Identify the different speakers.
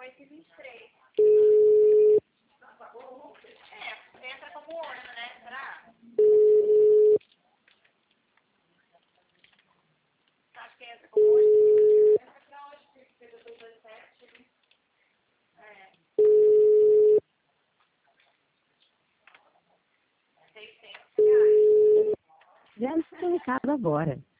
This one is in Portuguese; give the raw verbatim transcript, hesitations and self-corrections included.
Speaker 1: oito e vinte e três. É, entra como ano, né? Será? Acho que entra como ano. Entra pra hoje, porque pegou dois dois sete. É. seiscentos reais.
Speaker 2: Já está recado agora.